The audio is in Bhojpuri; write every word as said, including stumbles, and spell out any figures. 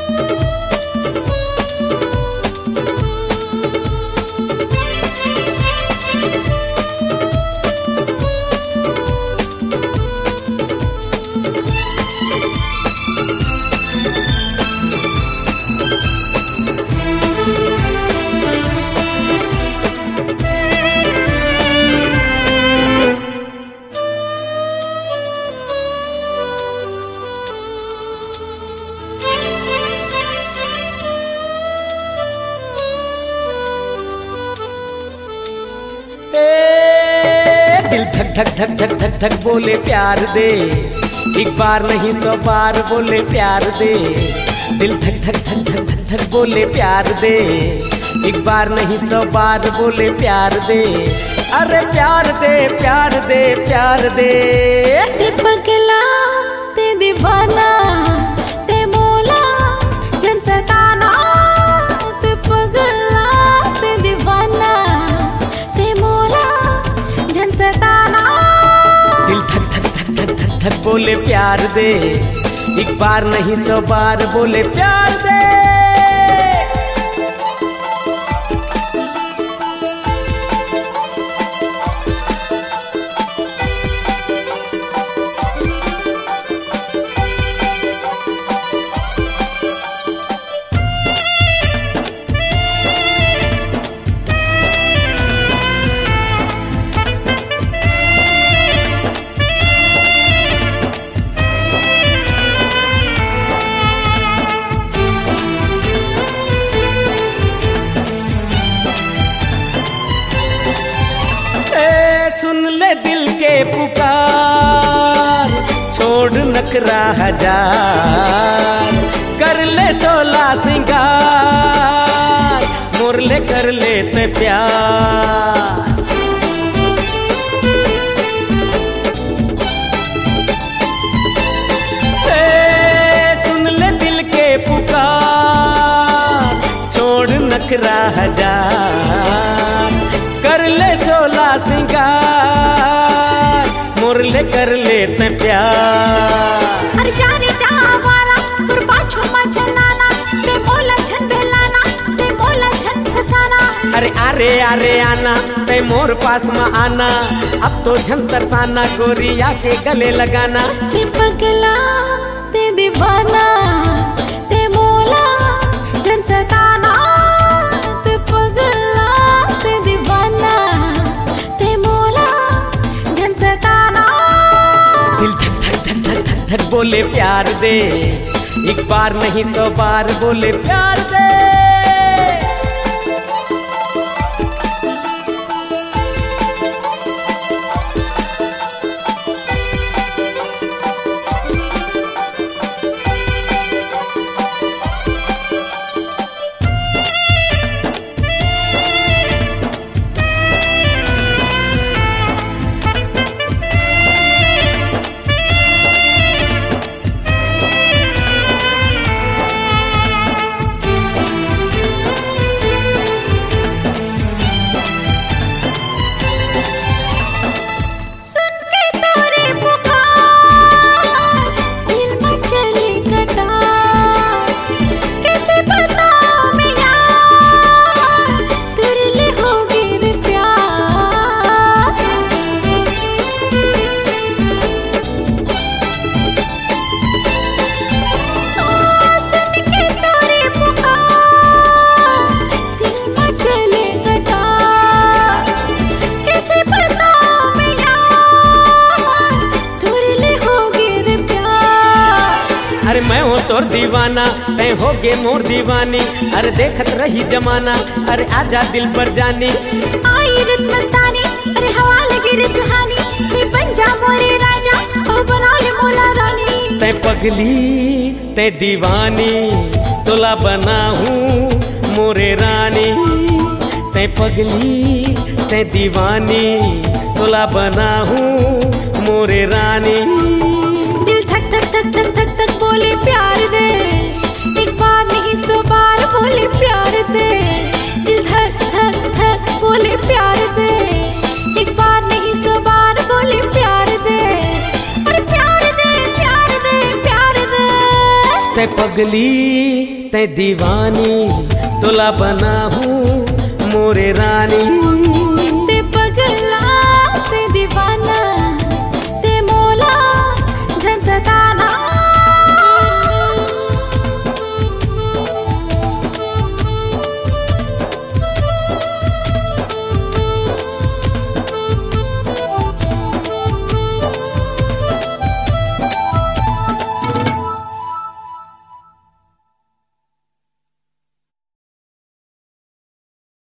दिल धक धक धक धक धक धक बोले प्यार दे, एक बार नहीं सौ बार बोले प्यार दे। दिल धक धक धक धक धक धक बोले प्यार दे, एक बार नहीं सौ बार बोले प्यार दे। अरे प्यार दे प्यार दे प्यार दे। ते पगला ते दीवाना ते मोला जन सताना, ते पगला ते दीवाना ते मोला जन सताना। दिल धक धक धक धक धक धक बोले प्यार दे, एक बार नहीं सौ बार बोले प्यार दे। सुन ले दिल के पुकार, छोड़ नखरा हजार, कर ले सोला सिंगार, मोर ले कर ले ते प्यार। ए, सुन ले दिल के पुकार, छोड़ नखरा हजार, कर ले सोला सिंगार, मोर ले कर लेते प्यार। अरे जाने जा आवारा पर पाछो मचलाना, ते मोला छन बेलाना ते मोला छन फसाना। अरे अरे अरे आना ते मोर पास में आना, अब तो झन तरसाना गोरिया के गले लगाना। ते पगला ते दीवाना ते मोला जन सताना, ते पगला ते दीवाना ते मोला जन सताना। दिल धक धक धक धक धक धक बोले प्यार दे, एक बार नहीं सौ बार बोले प्यार दे। अरे मैं हो तोर दीवाना, तै हो गे मोर दीवानी, अरे देखत रही जमाना, अरे आजा दिल पर जानी। आई रित मस्तानी, अरे हवा लगी रे सुहानी, ये बन जा मोरे राजा ओ बना ले मोला रानी। तै पगली तै दीवानी, तोला बना हूँ मोरे रानी। तै पगली तै दीवानी, तोला बना हूँ मोरे रानी। दिल धक धक धक धक धक धक बोले प्यार दे, एक बार नहीं सौ बार बोले प्यार दे। दिल धक धक धक बोले प्यार दे, एक बार नहीं सौ बार बोले प्यार दे। अरे प्यार दे प्यार दे प्यार दे। तै पगली तै दीवानी तोला बना हूँ मोरे रानी।